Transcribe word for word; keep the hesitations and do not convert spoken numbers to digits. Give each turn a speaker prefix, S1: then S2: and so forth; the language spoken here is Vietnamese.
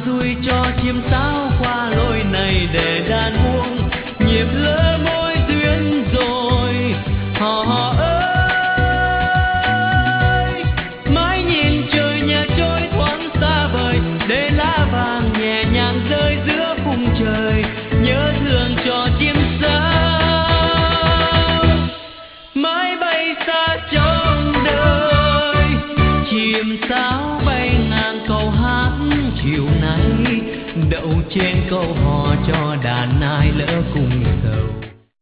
S1: xuôi cho chim sáo qua lối này để đàn buông nhịp lỡ mối duyên rồi hò hò ơi. Mãi nhìn trời nhà trôi thoáng xa vời để lá vàng nhẹ nhàng rơi giữa khung trời nhớ thương cho chim sáo mãi bay xa trong đời. Chim sáo bay ngang câu hát chiều nay đậu trên câu hò cho đàn ai lỡ cùng sầu.